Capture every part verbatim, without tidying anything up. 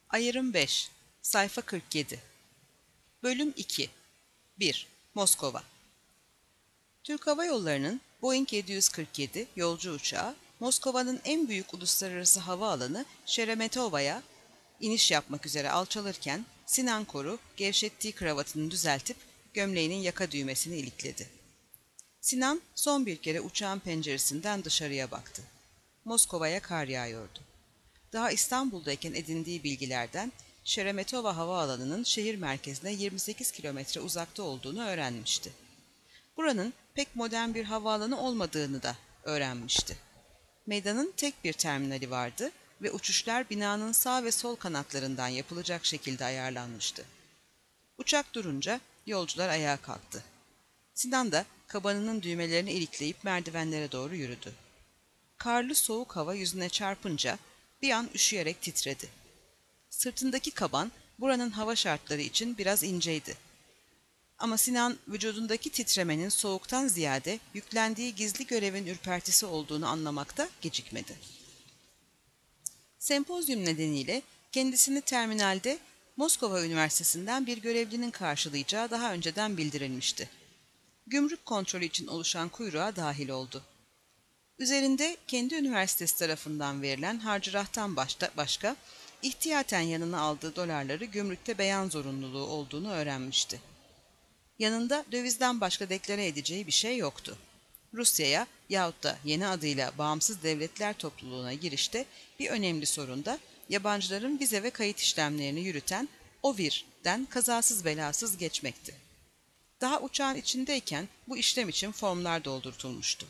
Ayırım beş, sayfa kırk yedi. Bölüm iki. bir. Moskova. Türk Hava Yolları'nın Boeing yedi yüz kırk yedi yolcu uçağı, Moskova'nın en büyük uluslararası havaalanı Şeremetova'ya iniş yapmak üzere alçalırken Sinan Koru gevşettiği kravatını düzeltip gömleğinin yaka düğmesini ilikledi. Sinan son bir kere uçağın penceresinden dışarıya baktı. Moskova'ya kar yağıyordu. Daha İstanbul'dayken edindiği bilgilerden Şeremetova Havaalanı'nın şehir merkezine yirmi sekiz kilometre uzakta olduğunu öğrenmişti. Buranın pek modern bir havaalanı olmadığını da öğrenmişti. Meydanın tek bir terminali vardı ve uçuşlar binanın sağ ve sol kanatlarından yapılacak şekilde ayarlanmıştı. Uçak durunca yolcular ayağa kalktı. Sinan da kabanının düğmelerini ilikleyip merdivenlere doğru yürüdü. Karlı soğuk hava yüzüne çarpınca bir an üşüyerek titredi. Sırtındaki kaban buranın hava şartları için biraz inceydi. Ama Sinan vücudundaki titremenin soğuktan ziyade yüklendiği gizli görevin ürpertisi olduğunu anlamakta gecikmedi. Sempozyum nedeniyle kendisini terminalde Moskova Üniversitesi'nden bir görevlinin karşılayacağı daha önceden bildirilmişti. Gümrük kontrolü için oluşan kuyruğa dahil oldu. Üzerinde kendi üniversitesi tarafından verilen harcırahtan başka, ihtiyaten yanına aldığı dolarları gümrükte beyan zorunluluğu olduğunu öğrenmişti. Yanında dövizden başka deklare edeceği bir şey yoktu. Rusya'ya yahut da yeni adıyla Bağımsız Devletler Topluluğu'na girişte bir önemli sorun da yabancıların vize ve kayıt işlemlerini yürüten O V I R'den kazasız belasız geçmekti. Daha uçağın içindeyken bu işlem için formlar doldurtulmuştu.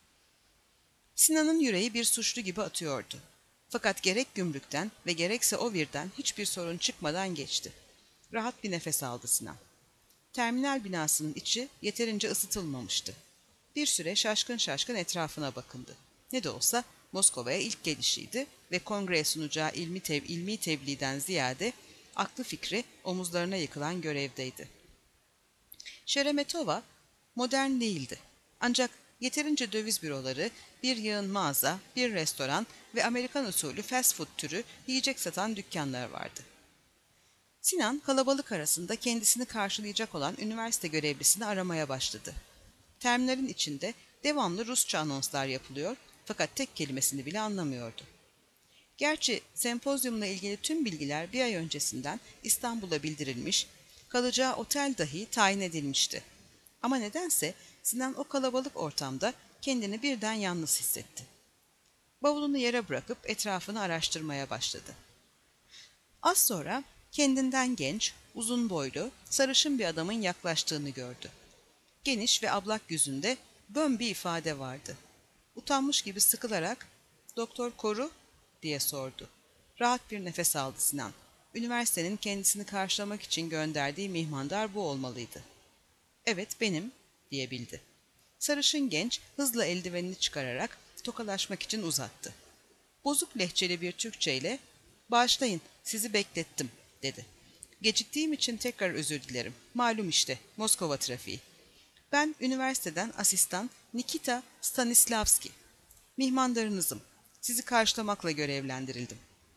Sinan'ın yüreği bir suçlu gibi atıyordu. Fakat gerek gümrükten ve gerekse O V I R'den hiçbir sorun çıkmadan geçti. Rahat bir nefes aldı Sinan. Terminal binasının içi yeterince ısıtılmamıştı. Bir süre şaşkın şaşkın etrafına bakındı. Ne de olsa Moskova'ya ilk gelişiydi ve kongreye sunacağı ilmi, tev ilmi tebliğden ziyade aklı fikri omuzlarına yıkılan görevdeydi. Şeremetova modern değildi. Ancak yeterince döviz büroları, bir yığın mağaza, bir restoran ve Amerikan usulü fast food türü yiyecek satan dükkanlar vardı. Sinan kalabalık arasında kendisini karşılayacak olan üniversite görevlisini aramaya başladı. Terminalin içinde devamlı Rusça anonslar yapılıyor fakat tek kelimesini bile anlamıyordu. Gerçi sempozyumla ilgili tüm bilgiler bir ay öncesinden İstanbul'a bildirilmiş, kalacağı otel dahi tayin edilmişti. Ama nedense Sinan o kalabalık ortamda kendini birden yalnız hissetti. Bavulunu yere bırakıp etrafını araştırmaya başladı. Az sonra kendinden genç, uzun boylu, sarışın bir adamın yaklaştığını gördü. Geniş ve ablak yüzünde bön bir ifade vardı. Utanmış gibi sıkılarak "Doktor Koru?" diye sordu. Rahat bir nefes aldı Sinan. Üniversitenin kendisini karşılamak için gönderdiği mihmandar bu olmalıydı. "Evet, benim," diyebildi. Sarışın genç hızla eldivenini çıkararak tokalaşmak için uzattı. Bozuk lehçeli bir Türkçeyle "Bağışlayın, sizi beklettim," dedi. "Geciktiğim için tekrar özür dilerim. Malum işte, Moskova trafiği. Ben üniversiteden asistan Nikita Stanislavski. Mihmandarınızım. Sizi karşılamakla görevlendirildim."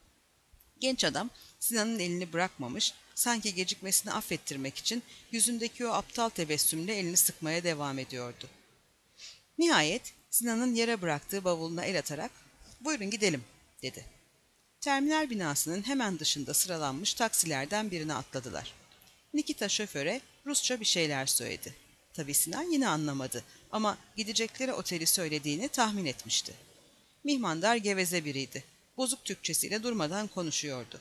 Genç adam Sinan'ın elini bırakmamış, sanki gecikmesini affettirmek için yüzündeki o aptal tebessümle elini sıkmaya devam ediyordu. Nihayet Sinan'ın yere bıraktığı bavuluna el atarak "Buyurun gidelim," dedi. Terminal binasının hemen dışında sıralanmış taksilerden birine atladılar. Nikita şoföre Rusça bir şeyler söyledi. Tabii Sinan yine anlamadı ama gidecekleri oteli söylediğini tahmin etmişti. Mihmandar geveze biriydi. Bozuk Türkçesiyle durmadan konuşuyordu.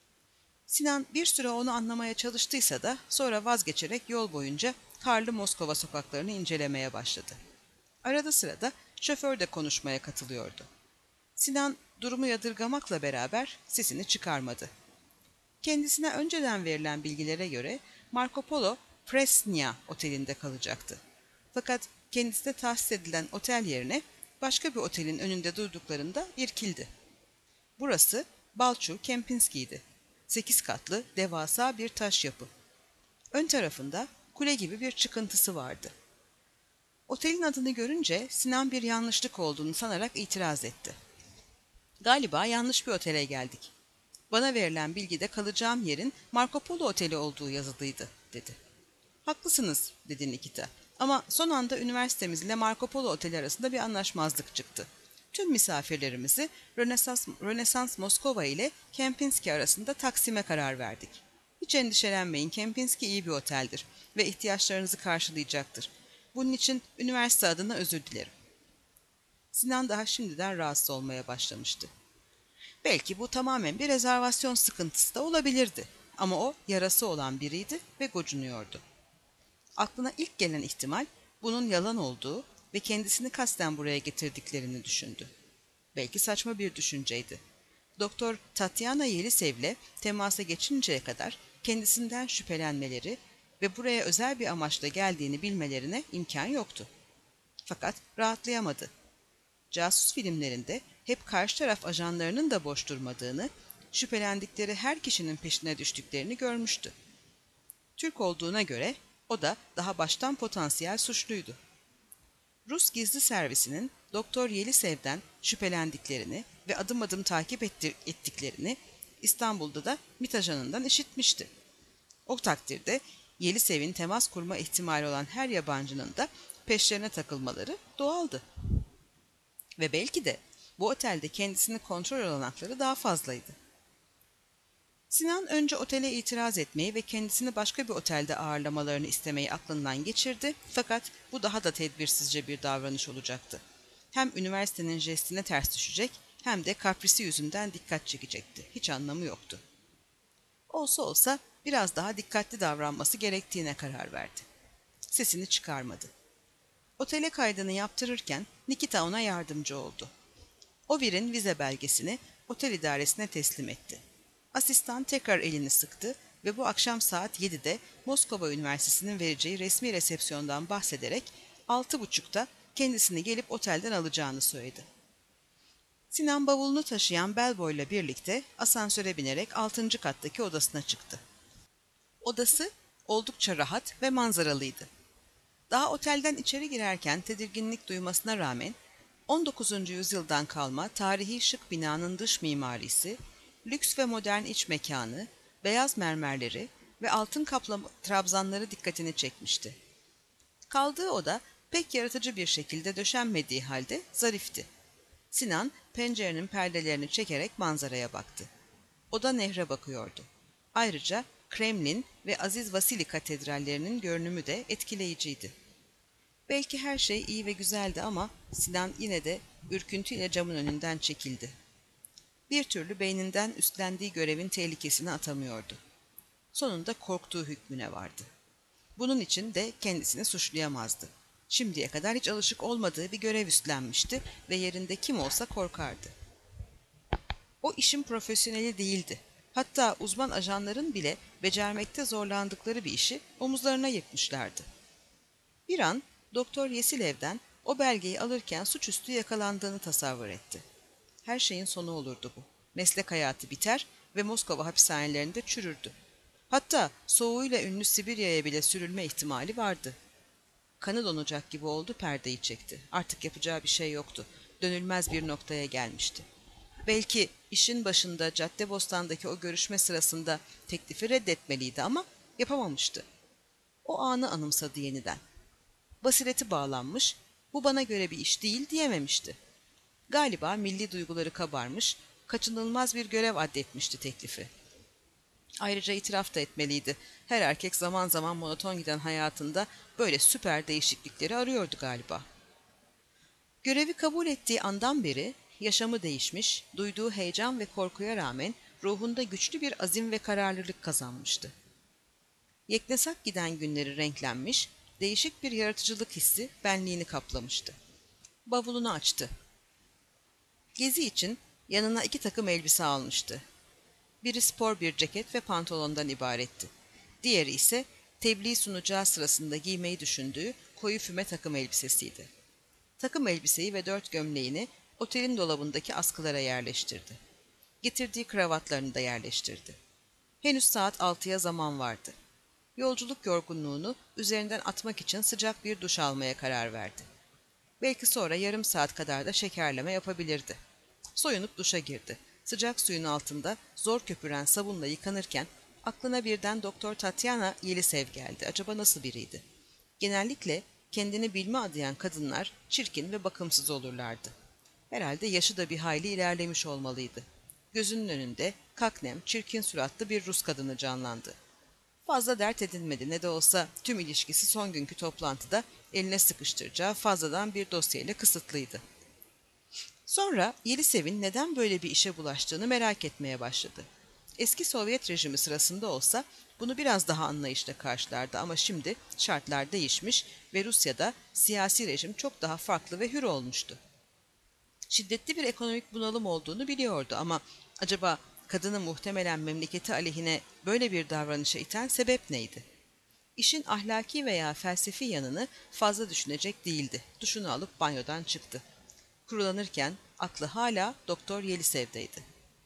Sinan bir süre onu anlamaya çalıştıysa da sonra vazgeçerek yol boyunca karlı Moskova sokaklarını incelemeye başladı. Arada sırada şoför de konuşmaya katılıyordu. Sinan durumu yadırgamakla beraber sesini çıkarmadı. Kendisine önceden verilen bilgilere göre Marco Polo Presnya otelinde kalacaktı. Fakat kendisine tahsis edilen otel yerine başka bir otelin önünde durduklarında irkildi. Burası Balçu Kempinski'ydi. Sekiz katlı devasa bir taş yapı. Ön tarafında kule gibi bir çıkıntısı vardı. Otelin adını görünce Sinan bir yanlışlık olduğunu sanarak itiraz etti. "Galiba yanlış bir otele geldik." Bana verilen bilgide kalacağım yerin Marco Polo Oteli olduğu yazılıydı, dedi. Haklısınız, dedi Nikita. Ama son anda üniversitemiz ile Marco Polo Oteli arasında bir anlaşmazlık çıktı. Tüm misafirlerimizi Rönesans, Rönesans Moskova ile Kempinski arasında taksime karar verdik. Hiç endişelenmeyin, Kempinski iyi bir oteldir ve ihtiyaçlarınızı karşılayacaktır. Bunun için üniversite adına özür dilerim. Sinan daha şimdiden rahatsız olmaya başlamıştı. Belki bu tamamen bir rezervasyon sıkıntısı da olabilirdi. Ama o yarası olan biriydi ve gocunuyordu. Aklına ilk gelen ihtimal bunun yalan olduğu ve kendisini kasten buraya getirdiklerini düşündü. Belki saçma bir düşünceydi. Doktor Tatyana Yelisev'le temasa geçinceye kadar kendisinden şüphelenmeleri ve buraya özel bir amaçla geldiğini bilmelerine imkan yoktu. Fakat rahatlayamadı. Casus filmlerinde hep karşı taraf ajanlarının da boş durmadığını, şüphelendikleri her kişinin peşine düştüklerini görmüştü. Türk olduğuna göre o da daha baştan potansiyel suçluydu. Rus gizli servisinin Doktor Yelisev'den şüphelendiklerini ve adım adım takip ettiklerini İstanbul'da da MİT ajanından işitmişti. O takdirde Yelisev'in temas kurma ihtimali olan her yabancının da peşlerine takılmaları doğaldı. Ve belki de bu otelde kendisini kontrol olanakları daha fazlaydı. Sinan önce otele itiraz etmeyi ve kendisini başka bir otelde ağırlamalarını istemeyi aklından geçirdi, fakat bu daha da tedbirsizce bir davranış olacaktı. Hem üniversitenin jestine ters düşecek hem de kaprisi yüzünden dikkat çekecekti. Hiç anlamı yoktu. Olsa olsa biraz daha dikkatli davranması gerektiğine karar verdi. Sesini çıkarmadı. Otele kaydını yaptırırken Nikita ona yardımcı oldu. Ovir'in vize belgesini otel idaresine teslim etti. Asistan tekrar elini sıktı ve bu akşam saat yedide Moskova Üniversitesi'nin vereceği resmi resepsiyondan bahsederek altı buçukta kendisini gelip otelden alacağını söyledi. Sinan bavulunu taşıyan bellboyla birlikte asansöre binerek altıncı kattaki odasına çıktı. Odası oldukça rahat ve manzaralıydı. Daha otelden içeri girerken tedirginlik duymasına rağmen on dokuzuncu yüzyıldan kalma tarihi şık binanın dış mimarisi, lüks ve modern iç mekanı, beyaz mermerleri ve altın kaplama trabzanları dikkatini çekmişti. Kaldığı oda pek yaratıcı bir şekilde döşenmediği halde zarifti. Sinan pencerenin perdelerini çekerek manzaraya baktı. Oda nehre bakıyordu. Ayrıca Kremlin ve Aziz Vasili katedrallerinin görünümü de etkileyiciydi. Belki her şey iyi ve güzeldi ama Sinan yine de ürküntüyle camın önünden çekildi. Bir türlü beyninden üstlendiği görevin tehlikesini atamıyordu. Sonunda korktuğu hükmüne vardı. Bunun için de kendisini suçlayamazdı. Şimdiye kadar hiç alışık olmadığı bir görev üstlenmişti ve yerinde kim olsa korkardı. O işin profesyoneli değildi. Hatta uzman ajanların bile becermekte zorlandıkları bir işi omuzlarına yıkmışlardı. Bir an Doktor Yesilev'den o belgeyi alırken suçüstü yakalandığını tasavvur etti. Her şeyin sonu olurdu bu. Meslek hayatı biter ve Moskova hapishanelerinde çürürdü. Hatta soğuğuyla ünlü Sibirya'ya bile sürülme ihtimali vardı. Kanı donacak gibi oldu, perdeyi çekti. Artık yapacağı bir şey yoktu. Dönülmez bir noktaya gelmişti. Belki işin başında Caddebostan'daki o görüşme sırasında teklifi reddetmeliydi ama yapamamıştı. O anı anımsadı yeniden. Basireti bağlanmış, bu bana göre bir iş değil diyememişti. Galiba milli duyguları kabarmış, kaçınılmaz bir görev addetmişti teklifi. Ayrıca itiraf da etmeliydi. Her erkek zaman zaman monoton giden hayatında böyle süper değişiklikleri arıyordu galiba. Görevi kabul ettiği andan beri yaşamı değişmiş, duyduğu heyecan ve korkuya rağmen ruhunda güçlü bir azim ve kararlılık kazanmıştı. Yeknesak giden günleri renklenmiş, değişik bir yaratıcılık hissi benliğini kaplamıştı. Bavulunu açtı. Gezi için yanına iki takım elbise almıştı. Biri spor bir ceket ve pantolondan ibaretti. Diğeri ise tebliğ sunacağı sırasında giymeyi düşündüğü koyu füme takım elbisesiydi. Takım elbiseyi ve dört gömleğini otelin dolabındaki askılara yerleştirdi. Getirdiği kravatlarını da yerleştirdi. Henüz saat altıya zaman vardı. Yolculuk yorgunluğunu üzerinden atmak için sıcak bir duş almaya karar verdi. Belki sonra yarım saat kadar da şekerleme yapabilirdi. Soyunup duşa girdi. Sıcak suyun altında zor köpüren sabunla yıkanırken aklına birden Doktor Tatyana Yelisev geldi. Acaba nasıl biriydi? Genellikle kendini bilme adayan kadınlar çirkin ve bakımsız olurlardı. Herhalde yaşı da bir hayli ilerlemiş olmalıydı. Gözünün önünde kaknem, çirkin suratlı bir Rus kadını canlandı. Fazla dert edinmedi, ne de olsa tüm ilişkisi son günkü toplantıda eline sıkıştıracağı fazladan bir dosyayla kısıtlıydı. Sonra Yelisev'in neden böyle bir işe bulaştığını merak etmeye başladı. Eski Sovyet rejimi sırasında olsa bunu biraz daha anlayışla karşılardı ama şimdi şartlar değişmiş ve Rusya'da siyasi rejim çok daha farklı ve hür olmuştu. Şiddetli bir ekonomik bunalım olduğunu biliyordu ama acaba kadını muhtemelen memleketi aleyhine böyle bir davranışa iten sebep neydi? İşin ahlaki veya felsefi yanını fazla düşünecek değildi. Duşunu alıp banyodan çıktı. Kurulanırken aklı hala Doktor Yelisev'deydi.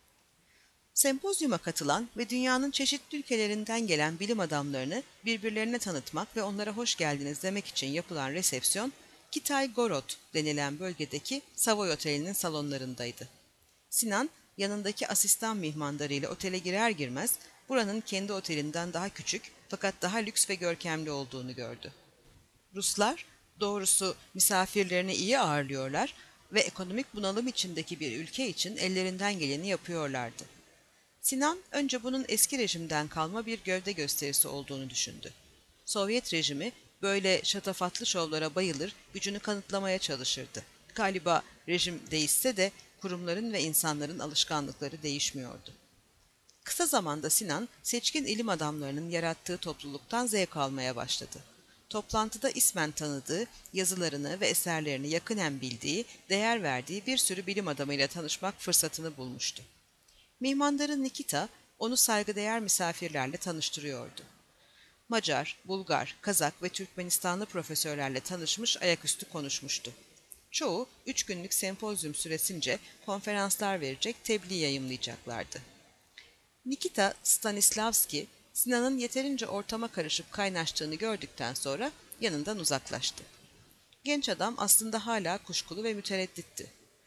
Sempozyuma katılan ve dünyanın çeşitli ülkelerinden gelen bilim adamlarını birbirlerine tanıtmak ve onlara hoş geldiniz demek için yapılan resepsiyon, Kitay-Gorod denilen bölgedeki Savoy Oteli'nin salonlarındaydı. Sinan, yanındaki asistan mihmandarıyla otele girer girmez, buranın kendi otelinden daha küçük fakat daha lüks ve görkemli olduğunu gördü. Ruslar, doğrusu misafirlerini iyi ağırlıyorlar ve ekonomik bunalım içindeki bir ülke için ellerinden geleni yapıyorlardı. Sinan önce bunun eski rejimden kalma bir gövde gösterisi olduğunu düşündü. Sovyet rejimi böyle şatafatlı şovlara bayılır, gücünü kanıtlamaya çalışırdı. Galiba rejim değişse de kurumların ve insanların alışkanlıkları değişmiyordu. Kısa zamanda Sinan, seçkin ilim adamlarının yarattığı topluluktan zevk almaya başladı. Toplantıda ismen tanıdığı, yazılarını ve eserlerini yakinen bildiği, değer verdiği bir sürü bilim adamıyla tanışmak fırsatını bulmuştu. Mihmandarı Nikita, onu saygıdeğer misafirlerle tanıştırıyordu. Macar, Bulgar, Kazak ve Türkmenistanlı profesörlerle tanışmış, ayaküstü konuşmuştu. Çoğu, üç günlük sempozyum süresince konferanslar verecek, tebliğ yayımlayacaklardı. Nikita Stanislavski, Sinan'ın yeterince ortama karışıp kaynaştığını gördükten sonra yanından uzaklaştı. Genç adam aslında hala kuşkulu ve müteredditti.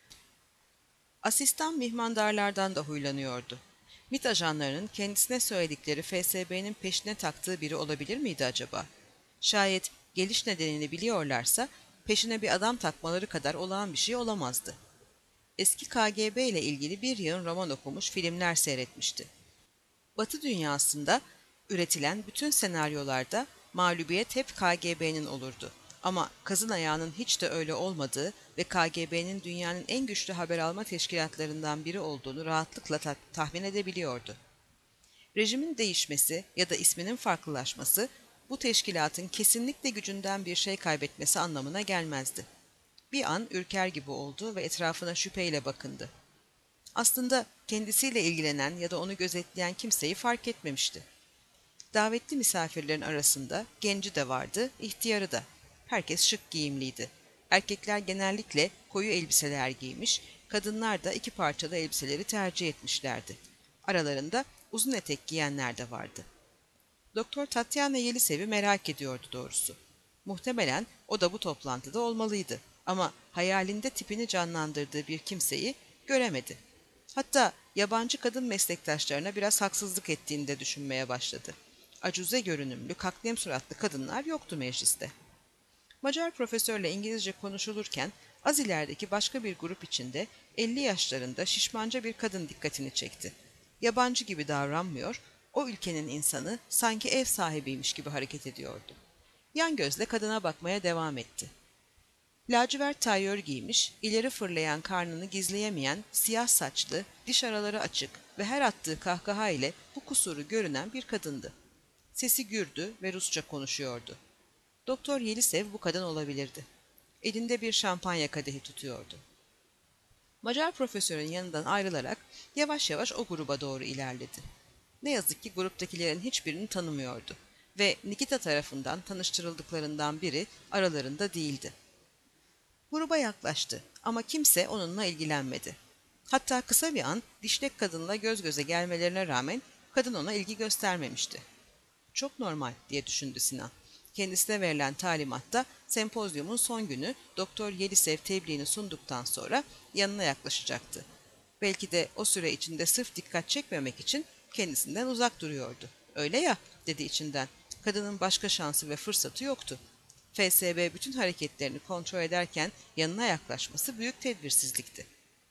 Asistan mihmandarlardan da huylanıyordu. MİT ajanlarının kendisine söyledikleri F S B'nin peşine taktığı biri olabilir miydi acaba? Şayet geliş nedenini biliyorlarsa peşine bir adam takmaları kadar olağan bir şey olamazdı. Eski K G B ile ilgili bir yığın roman okumuş, filmler seyretmişti. Batı dünyasında üretilen bütün senaryolarda mağlubiyet hep K G B'nin olurdu. Ama kazın ayağının hiç de öyle olmadığı ve K G B'nin dünyanın en güçlü haber alma teşkilatlarından biri olduğunu rahatlıkla ta- tahmin edebiliyordu. Rejimin değişmesi ya da isminin farklılaşması, bu teşkilatın kesinlikle gücünden bir şey kaybetmesi anlamına gelmezdi. Bir an ürker gibi oldu ve etrafına şüpheyle bakındı. Aslında kendisiyle ilgilenen ya da onu gözetleyen kimseyi fark etmemişti. Davetli misafirlerin arasında genci de vardı, ihtiyarı da. Herkes şık giyimliydi. Erkekler genellikle koyu elbiseler giymiş, kadınlar da iki parçalı elbiseleri tercih etmişlerdi. Aralarında uzun etek giyenler de vardı. Doktor Tatyana Yelisev'i merak ediyordu doğrusu. Muhtemelen o da bu toplantıda olmalıydı ama hayalinde tipini canlandırdığı bir kimseyi göremedi. Hatta yabancı kadın meslektaşlarına biraz haksızlık ettiğini de düşünmeye başladı. Acuze görünümlü, kaknem suratlı kadınlar yoktu mecliste. Macar profesörle İngilizce konuşulurken az ilerideki başka bir grup içinde elli yaşlarında şişmanca bir kadın dikkatini çekti. Yabancı gibi davranmıyor, o ülkenin insanı sanki ev sahibiymiş gibi hareket ediyordu. Yan gözle kadına bakmaya devam etti. Lacivert tayyör giymiş, ileri fırlayan karnını gizleyemeyen, siyah saçlı, diş araları açık ve her attığı kahkaha ile bu kusuru görünen bir kadındı. Sesi gürdü ve Rusça konuşuyordu. Doktor Yelisev bu kadın olabilirdi. Elinde bir şampanya kadehi tutuyordu. Macar profesörün yanından ayrılarak yavaş yavaş o gruba doğru ilerledi. Ne yazık ki gruptakilerin hiçbirini tanımıyordu ve Nikita tarafından tanıştırıldıklarından biri aralarında değildi. Gruba yaklaştı ama kimse onunla ilgilenmedi. Hatta kısa bir an dişlek kadınla göz göze gelmelerine rağmen kadın ona ilgi göstermemişti. Çok normal diye düşündü Sinan. Kendisine verilen talimatta sempozyumun son günü Doktor Yelisev tebliğini sunduktan sonra yanına yaklaşacaktı. Belki de o süre içinde sırf dikkat çekmemek için kendisinden uzak duruyordu. Öyle ya, dedi içinden. Kadının başka şansı ve fırsatı yoktu. F S B bütün hareketlerini kontrol ederken yanına yaklaşması büyük tedbirsizlikti.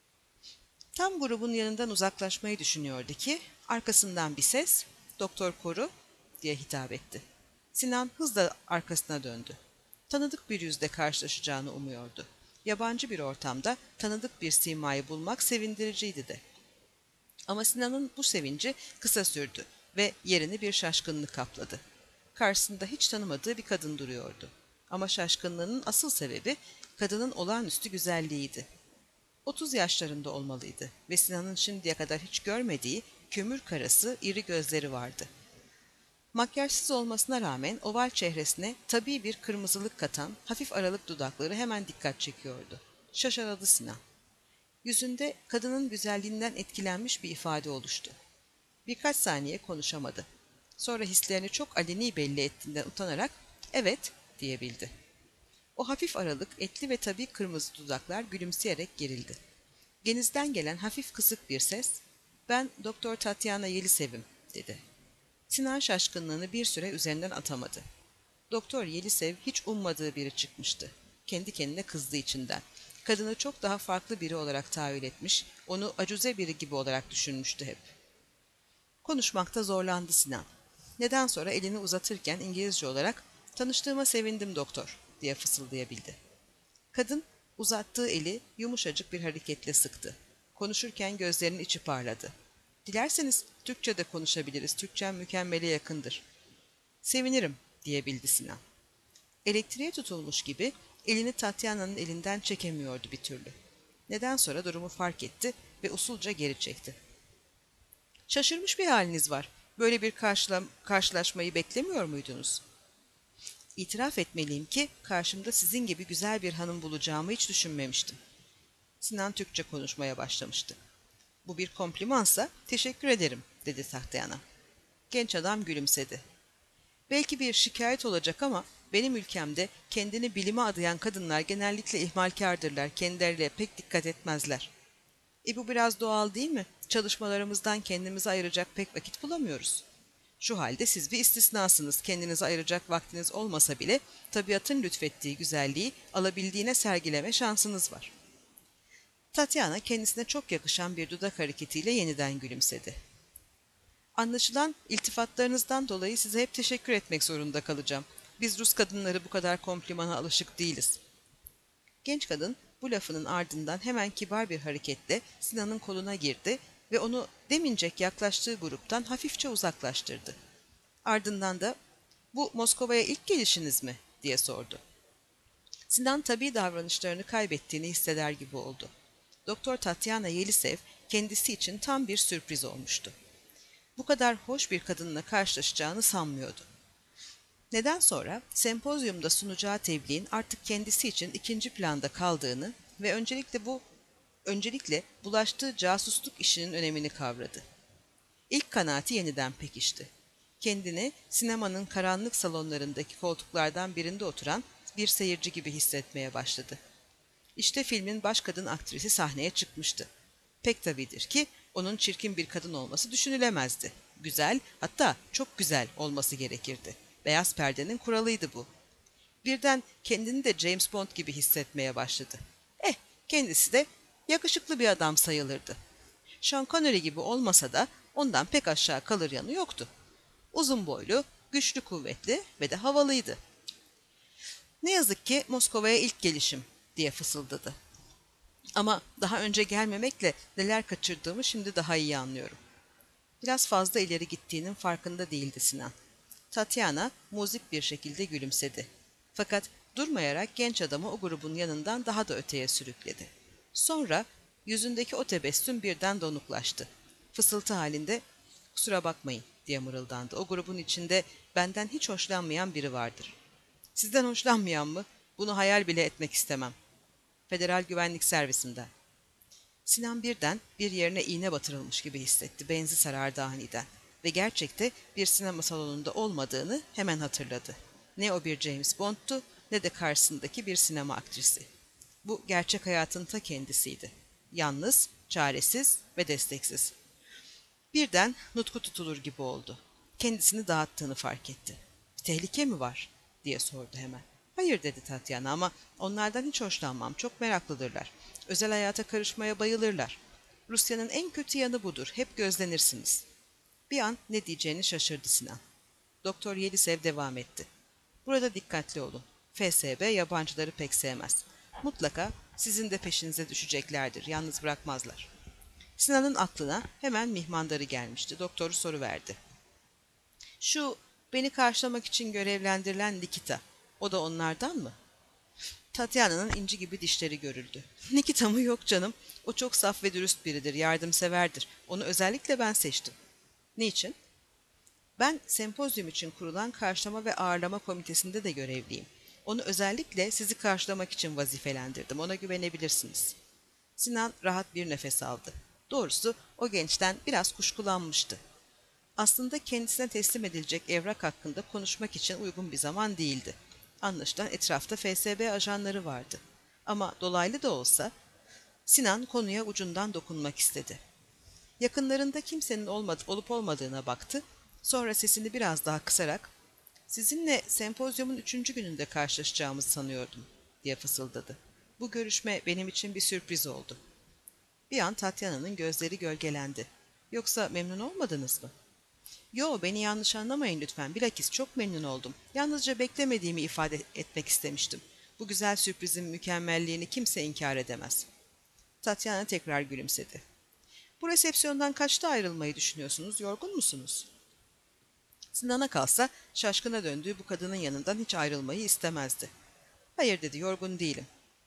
Tam grubun yanından uzaklaşmayı düşünüyordu ki arkasından bir ses "Doktor Koru" diye hitap etti. Sinan hızla arkasına döndü. Tanıdık bir yüzle karşılaşacağını umuyordu. Yabancı bir ortamda tanıdık bir simayı bulmak sevindiriciydi de. Ama Sinan'ın bu sevinci kısa sürdü ve yerini bir şaşkınlık kapladı. Karşısında hiç tanımadığı bir kadın duruyordu. Ama şaşkınlığının asıl sebebi kadının olağanüstü güzelliğiydi. Otuz yaşlarında olmalıydı ve Sinan'ın şimdiye kadar hiç görmediği kömür karası iri gözleri vardı. Makyajsız olmasına rağmen oval çehresine tabii bir kırmızılık katan hafif aralık dudakları hemen dikkat çekiyordu. Şaşaladı Sinan. Yüzünde kadının güzelliğinden etkilenmiş bir ifade oluştu. Birkaç saniye konuşamadı. Sonra hislerini çok aleni belli ettiğinden utanarak "Evet" diyebildi. O hafif aralık, etli ve tabii kırmızı dudaklar gülümseyerek gerildi. Genizden gelen hafif kısık bir ses, "Ben Doktor Tatyana Yelisev'im" dedi. Sinan şaşkınlığını bir süre üzerinden atamadı. Doktor Yelisev hiç ummadığı biri çıkmıştı. Kendi kendine kızdı içinden. Kadını çok daha farklı biri olarak tahayyül etmiş, onu acuze biri gibi olarak düşünmüştü hep. Konuşmakta zorlandı Sinan. Neden sonra elini uzatırken İngilizce olarak "Tanıştığıma sevindim doktor" diye fısıldayabildi. Kadın uzattığı eli yumuşacık bir hareketle sıktı. Konuşurken gözlerinin içi parladı. "Dilerseniz Türkçe de konuşabiliriz. Türkçem mükemmele yakındır." "Sevinirim" diyebildi Sinan. Elektriğe tutulmuş gibi elini Tatyana'nın elinden çekemiyordu bir türlü. Neden sonra durumu fark etti ve usulca geri çekti. "Şaşırmış bir haliniz var. Böyle bir karşıla karşılaşmayı beklemiyor muydunuz?" "İtiraf etmeliyim ki karşımda sizin gibi güzel bir hanım bulacağımı hiç düşünmemiştim." Sinan Türkçe konuşmaya başlamıştı. "Bu bir komplimansa teşekkür ederim" dedi Tatyana. Genç adam gülümsedi. "Belki bir şikayet olacak ama benim ülkemde kendini bilime adayan kadınlar genellikle ihmalkârdırlar, kendileriyle pek dikkat etmezler." "E bu biraz doğal değil mi? Çalışmalarımızdan kendimizi ayıracak pek vakit bulamıyoruz." "Şu halde siz bir istisnasınız. Kendinize ayıracak vaktiniz olmasa bile tabiatın lütfettiği güzelliği alabildiğine sergileme şansınız var." Tatyana kendisine çok yakışan bir dudak hareketiyle yeniden gülümsedi. "Anlaşılan iltifatlarınızdan dolayı size hep teşekkür etmek zorunda kalacağım. Biz Rus kadınları bu kadar komplimana alışık değiliz." Genç kadın bu lafının ardından hemen kibar bir hareketle Sinan'ın koluna girdi ve onu demincek yaklaştığı gruptan hafifçe uzaklaştırdı. Ardından da "Bu Moskova'ya ilk gelişiniz mi?" diye sordu. Sinan tabii davranışlarını kaybettiğini hisseder gibi oldu. Doktor Tatyana Yelisev kendisi için tam bir sürpriz olmuştu. Bu kadar hoş bir kadınla karşılaşacağını sanmıyordu. Neden sonra sempozyumda sunacağı tebliğin artık kendisi için ikinci planda kaldığını ve öncelikle bu öncelikle bulaştığı casusluk işinin önemini kavradı. İlk kanaati yeniden pekişti. Kendini sinemanın karanlık salonlarındaki koltuklardan birinde oturan bir seyirci gibi hissetmeye başladı. İşte filmin baş kadın aktrisi sahneye çıkmıştı. Pek tabidir ki onun çirkin bir kadın olması düşünülemezdi. Güzel, hatta çok güzel olması gerekirdi. Beyaz perdenin kuralıydı bu. Birden kendini de James Bond gibi hissetmeye başladı. Eh, kendisi de yakışıklı bir adam sayılırdı. Sean Connery gibi olmasa da ondan pek aşağı kalır yanı yoktu. Uzun boylu, güçlü kuvvetli ve de havalıydı. "Ne yazık ki Moskova'ya ilk gelişim" diye fısıldadı. "Ama daha önce gelmemekle neler kaçırdığımı şimdi daha iyi anlıyorum." Biraz fazla ileri gittiğinin farkında değildi Sinan. Tatyana muzik bir şekilde gülümsedi. Fakat durmayarak genç adamı o grubun yanından daha da öteye sürükledi. Sonra yüzündeki o tebessüm birden donuklaştı. Fısıltı halinde "Kusura bakmayın" diye mırıldandı. "O grubun içinde benden hiç hoşlanmayan biri vardır." "Sizden hoşlanmayan mı? Bunu hayal bile etmek istemem." "Federal Güvenlik Servisinden." Sinan birden bir yerine iğne batırılmış gibi hissetti. Benzi sarardı aniden ve gerçekte bir sinema salonunda olmadığını hemen hatırladı. Ne o bir James Bond'tu ne de karşısındaki bir sinema aktrisi. Bu gerçek hayatın ta kendisiydi. Yalnız, Çaresiz ve desteksiz. Birden nutku tutulur gibi oldu. Kendisini dağıttığını fark etti. "Bir tehlike mi var?" diye sordu hemen. "Hayır," dedi Tatyana, "ama onlardan hiç hoşlanmam. Çok meraklıdırlar. Özel hayata karışmaya bayılırlar. Rusya'nın en kötü yanı budur. Hep gözlenirsiniz." Bir an ne diyeceğini şaşırdı Sinan. Doktor Yelisev devam etti. "Burada dikkatli olun. F S B yabancıları pek sevmez. Mutlaka sizin de peşinize düşeceklerdir. Yalnız bırakmazlar." Sinan'ın aklına hemen mihmandarı gelmişti. Doktoru soruverdi. "Şu beni karşılamak için görevlendirilen Nikita, o da onlardan mı?" Tatyana'nın inci gibi dişleri görüldü. "Nikita mı? Yok canım. O çok saf ve dürüst biridir, yardımseverdir. Onu özellikle ben seçtim." "Niçin?" "Ben sempozyum için kurulan karşılama ve ağırlama komitesinde de görevliyim. Onu özellikle sizi karşılamak için vazifelendirdim. Ona güvenebilirsiniz." Sinan rahat bir nefes aldı. Doğrusu o gençten biraz kuşkulanmıştı. Aslında kendisine teslim edilecek evrak hakkında konuşmak için uygun bir zaman değildi. Anlaşılan etrafta F S B ajanları vardı. Ama dolaylı da olsa Sinan konuya ucundan dokunmak istedi. Yakınlarında kimsenin olmadı, olup olmadığına baktı. Sonra sesini biraz daha kısarak "Sizinle sempozyumun üçüncü gününde karşılaşacağımızı sanıyordum," diye fısıldadı. "Bu görüşme benim için bir sürpriz oldu." Bir an Tatyana'nın gözleri gölgelendi. "Yoksa memnun olmadınız mı?" "Yo, beni yanlış anlamayın lütfen. Bilakis çok memnun oldum. Yalnızca beklemediğimi ifade etmek istemiştim. Bu güzel sürprizin mükemmelliğini kimse inkar edemez." Tatyana tekrar gülümsedi. "Bu resepsiyondan kaçta ayrılmayı düşünüyorsunuz? Yorgun musunuz?" Sinan'a kalsa şaşkına döndüğü bu kadının yanından hiç ayrılmayı istemezdi. "Hayır," dedi, "yorgun değilim.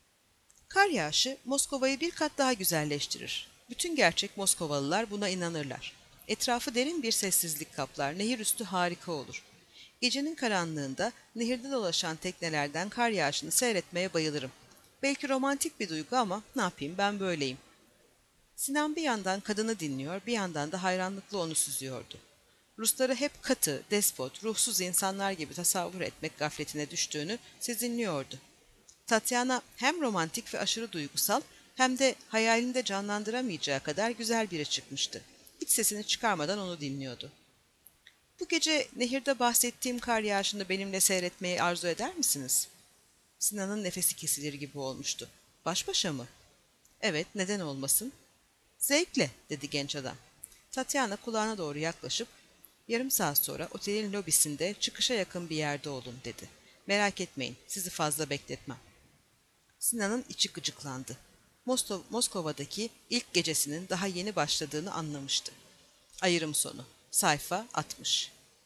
Kar yağışı Moskova'yı bir kat daha güzelleştirir. Bütün gerçek Moskovalılar buna inanırlar. Etrafı derin bir sessizlik kaplar, nehir üstü harika olur. Gecenin karanlığında nehirde dolaşan teknelerden kar yağışını seyretmeye bayılırım. Belki romantik bir duygu ama ne yapayım, ben böyleyim." Sinan bir yandan kadını dinliyor, bir yandan da hayranlıkla onu süzüyordu. Rusları hep katı, despot, ruhsuz insanlar gibi tasavvur etmek gafletine düştüğünü sezinliyordu. Tatyana hem romantik ve aşırı duygusal hem de hayalinde canlandıramayacağı kadar güzel biri çıkmıştı. Hiç sesini çıkarmadan onu dinliyordu. "Bu gece nehirde bahsettiğim kar yağışını benimle seyretmeyi arzu eder misiniz?" Sinan'ın nefesi kesilir gibi olmuştu. "Baş başa mı?" "Evet, neden olmasın?" "Zevkle," dedi genç adam. Tatyana kulağına doğru yaklaşıp "Yarım saat sonra otelin lobisinde çıkışa yakın bir yerde olun," dedi. "Merak etmeyin, sizi fazla bekletmem." Sinan'ın içi gıcıklandı. Mosto- Moskova'daki ilk gecesinin daha yeni başladığını anlamıştı. Ayrım sonu. Sayfa altmış.